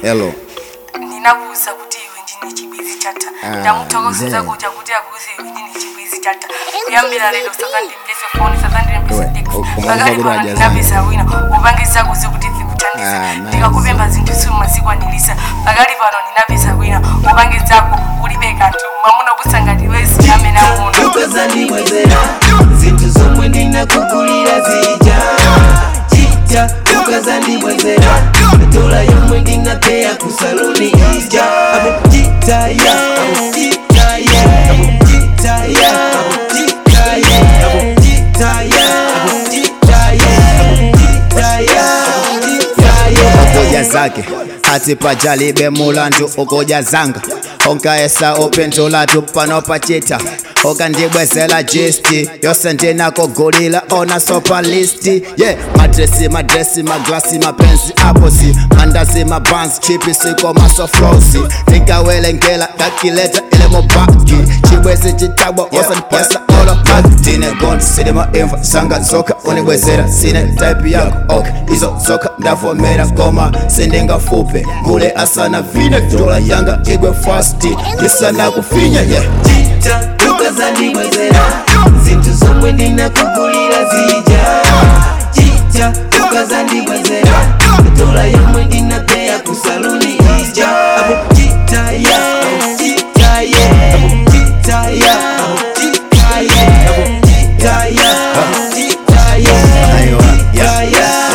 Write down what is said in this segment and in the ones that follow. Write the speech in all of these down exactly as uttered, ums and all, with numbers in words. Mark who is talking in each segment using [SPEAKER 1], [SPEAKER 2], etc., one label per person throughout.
[SPEAKER 1] Hello.
[SPEAKER 2] Ninakuuza kuti iwe ndine chibwezi chata. Ndamuthokozeza kuti akuti akuze iwe ndine chibwezi chata. Kuyambira lero sakandimvese phone sakandimvese text. Pakati pano ndinapeza wina upangiza kuze kuti zikuthandize. Ndikakupemba zinthu simumasikwanilisa. Pakati pano ndinapeza wina upangizako ulibe kanthu mwamuna kusangati wezi amene akuona.
[SPEAKER 3] Ukazandibwezera zinthu zomwe ndinakukulira zija. Chita ukazandibwezera dola yomwe ndinapeya ku saluni ija. Abo chita ya, abo chita ya, abo chita ya, abo chita ya, abo chita ya, abo chita ya, abo chita ya, abo chita ya.
[SPEAKER 1] Okoja zake hati pajalibe mulandu okoja zanga onkaesa opendula tupano pachita oka ndibwezela jisti yose ndinakogulila ona sopa listi yeah madresi madresi maglasi mapenzi aposi mandazi mabanzi chipi siko masoflosi nikawelengela kakileta ile mobaki chibwezi chitabwa yose nipesa olo matine gondi sidima info zanga zoka unibwezera sine type yako ok izo zoka ndavomera goma sindinga fupe gule asana vine dola yanga igwe fasti isana kufinya yeah
[SPEAKER 3] Chita ukazandibwezera zinthu zomwe ndinakukulira zija. Chita ukazandibwezera dola yomwe ndinapeya ku saluni ija. Abo chita ya, abo chita ya, abo chita ya, abo chita ya, abo chita ya, abo chita ya.
[SPEAKER 1] Aiwa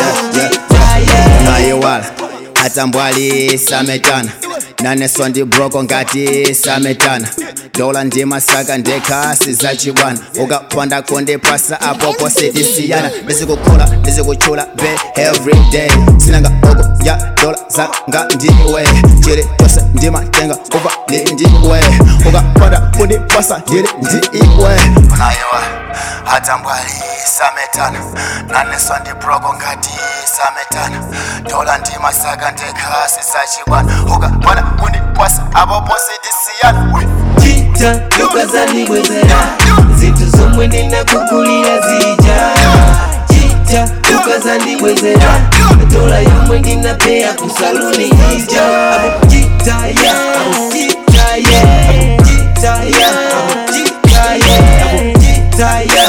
[SPEAKER 1] yeah Aiwa atambwali sametana naneswa ndi broko ngati sametana dola ndima saka ndekasi zachibwana ukapanda kundipasa apopo sitisiyana ndizikukula ndizikuchula be everyday sinanga oko ya dola zanga ndiwe chiri chose ndima tenga uva li ndiwe ukapanda kundipasa ndiri ndiwe Aiwa atambwali sametana naneswa ndi broko ngati sametana dola ndima saka ndekasi zachibwana ukapanda kundipasa apopo sitisiyana
[SPEAKER 3] Chita ukazandibwezera zinthu zomwe ndinakukulira zija. Chita ukazandibwezera dola yomwe ndinapeya ku saluni ija. Abo chita ya, abo chita ya, abo chita ya, abo chita ya, abo chita ya.